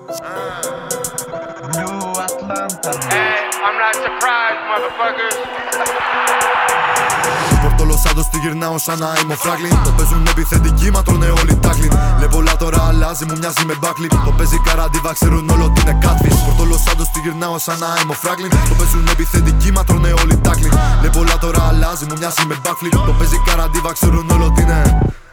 New Atlanta. Hey, I'm not surprised, motherfuckers. Πορτόλο Σάντος τη γυρνάω σαν να είμαι ο Φράγκλιν. Το παίζουν επιθετικοί, μα τρώνε όλοι τάκλιν. Λεπολά τώρα αλλάζει, μου μοιάζει με μπάκλιν. Το παίζει καραντίβα, ξέρουν όλο ότι είναι catfish. Πορτόλο Σάντος τη γυρνάω σαν να είμαι ο Φράγκλιν. Το παίζουν επιθετικοί, μα τρώνε όλοι τάκλιν. Λεπολά τώρα αλλάζει, μου μοιάζει με μπάκλιν. Το παίζει καραντίβα, ξέρουν όλο ότι είναι.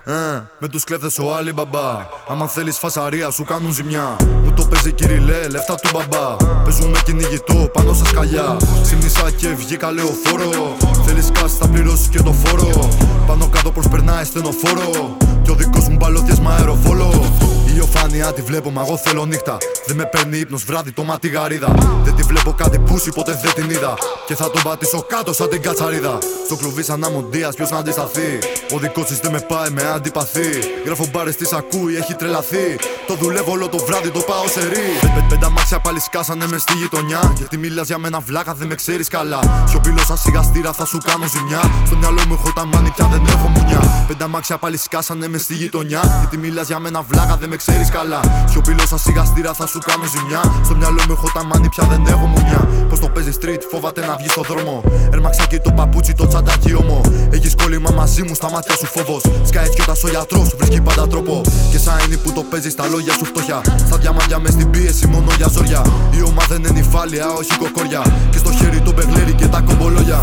Με τους κλέφτες ο Άλλη Μπαμπά. Άμα θέλεις φασαρία σου κάνουν ζημιά. Μου το παίζει Κυριλέ, λεφτά του μπαμπά. Παίζουν με κυνηγητό πάνω στα σκαλιά. Ξύπνησα και βγήκα λεωφόρο. Θέλεις κάση θα πληρώσεις και το φόρο. Πάνω κάτω προσπερνάει στενοφόρο. Κι ο δικός μου μπαλωδιασμα αεροβόλο. Ηλιοφάνεια τη βλέπω, μα εγώ θέλω νύχτα. Δεν με παίρνει ύπνος βράδυ το μάτι γαρίδα. Δεν τη βλέπω κάτι πούσι, ποτέ δεν την είδα. Και θα τον πατήσω κάτω σαν την κατσαρίδα. Στο κλουβί σαν αμοντίας, ποιος να αντισταθεί. Ο δικός της δεν με πάει, με αντιπαθεί. Γράφω μπάρες, της ακούει, έχει τρελαθεί. Το δουλεύω όλο το βράδυ, το πάω σε ρί. Πέντα μάξια πάλι σκάσανε μες στη γειτονιά. Γιατί μιλάς για μένα βλάκα, δεν με ξέρεις καλά. Σιωπηλός ασιγαστήρα θα σου κάνω ζημιά. Στο μυαλό μου έχω τα μάνι, πια δεν έχω μουνιά. Πέντα μάξια πάλι σκάσανε μες στη γειτονιά. Γιατί μιλάς για μένα βλάκα, δεν με ξέρεις καλά. Σιωπηλός ασιγαστήρα θα σου κάνω ζημιά. Στο μυαλό μου έχω τα μάνι, πια δεν έχω μουνιά. Πως το παίζει street, φόβαται να βγει στο δρόμο. Έρμαξα το παπούτσι, το τσαντάκι όμο. Έχεις κόλλημα μαζί μου, στα μάτια σου φόβος. Σκάει όταν ο γιατρός βρίσκει πάντα τρόπο. Και σαν είναι που το παίζει στα λόγια σου φτωχιά. Στα διαμάντια μες στην πίεση μόνο για ζόρια. Η ομάδα είναι νυφάλια, όχι κοκόρια. Και στο χέρι το μπεγλέρι και τα κομπολόγια.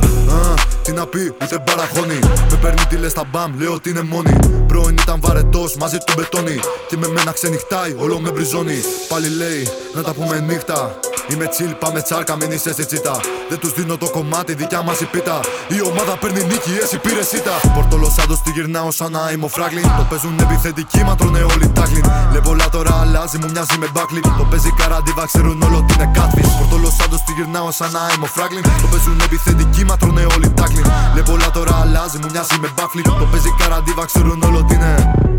Τι να πει, ούτε παραχώνει. Με παίρνει τι λες στα μπαμ, λέω ότι είναι μόνη. Πρώην ήταν βαρετός, μαζί του μπετώνει. Και με μένα ξενυχτάει, όλο με μπριζώνει. Πάλι λέει, να τα πούμε νύχτα. Είμαι chill, πάμε τσάρκα, μην είσαι σε τσίτα. Δεν τους δίνω το κομμάτι, δικιά μας η πίτα. Η ομάδα παίρνει νίκη, εσύ πήρες σίτα. Πορτόλο Σάντος τη γυρνάω σαν να είμαι ο Φράγκλιν. Το παίζουν επιθετικοί, μα τρώνε όλοι τάκλιν. Λεπολά τώρα αλλάζει, μου μοιάζει με μπάκλιν. Το παίζει καραντίβα, ξέρουν όλο ότι είναι catfish. Πορτόλο Σάντος τη γυρνάω σαν να είμαι ο Φράγκλιν. Το παίζουν επιθετικοί, μα τρώνε όλοι τάκλιν. Λεπολά τώρα αλλάζει, μου μοιάζει με μπάκλιν. Το παίζει καραντίβα, ξέρουν όλο ότι είναι.